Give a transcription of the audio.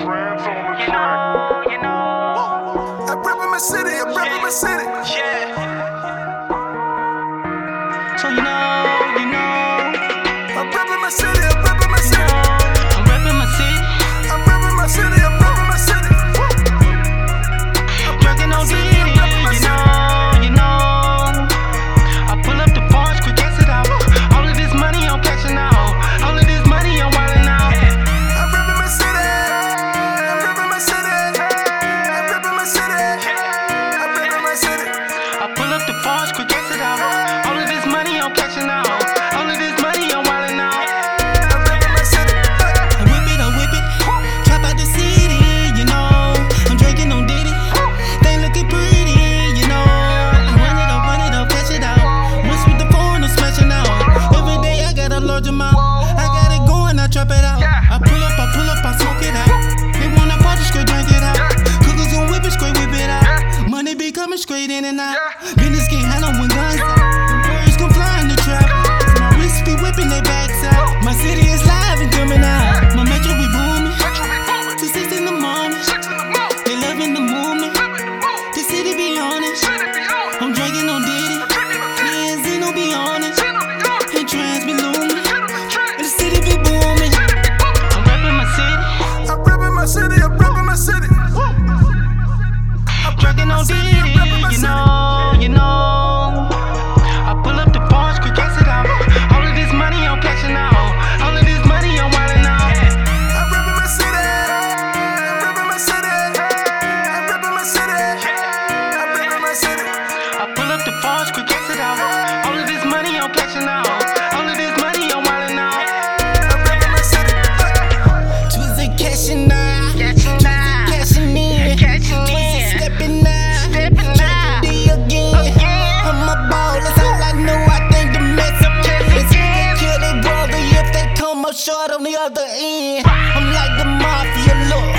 I rep my city, I rep my city. Yeah. So I'm reppin' my city, I'm reppin' my city. I'm reppin' my city. I'm reppin' my city, I'm reppin' my city. I'm Drinking on Diddy, you know. I pull up the Porsche, quick exit out. All of this money I'm cashing out. All of this money I'm wildin' out. I'm reppin' my city. I'm reppin' my city. I'm reppin' my city. I'm reppin' my city. I pull up the Porsche, quick exit out. All of this money I'm cashing out. All of this money I'm wildin' out. I'm reppin' my city. I whip it, trap out the city, you know. I'm drinking on Diddy, they looking pretty, you know. I run it up, cash it out. Once with the phone, I'm smashing out. Every day I got a large amount. I got it going, I trap it out. I pull up, I smoke it out. They wanna party, straight drink it out. Cookers gon' whip it, straight whip it out. Money be coming straight in and out. Business can't handle when guns out. Birds gon' fly in the trap. My wrist be whipping their backs out. My city is live and coming out. My metro be booming. Till 6 in the morning. They loving the movement. The city be on it. I'm drinking on Diddy. Me and Zeno be on it. And trans be looming. And the city be booming. I'm reppin' my city. I'm reppin' my city, I'm reppin' my city. I'm Drinking on Diddy, you know. I pull up the Porsche, quick exit out. All of this money I'm cashing out. All of this money I'm wildin' out. I'm reppin' my city. I'm reppin' my city. I'm reppin' my city. I'm reppin' my city. I pull up the Porsche, quick exit out. All of this money I'm cashing out. All of this money I'm wildin' out. I'm reppin' my city. Twisted cashing out. Cashing in. Twisted stepping out. D again. I'm a ball, that's all I know. I think the Mexicans kill their brother if they come up short on the other end. I'm like the mafia, look.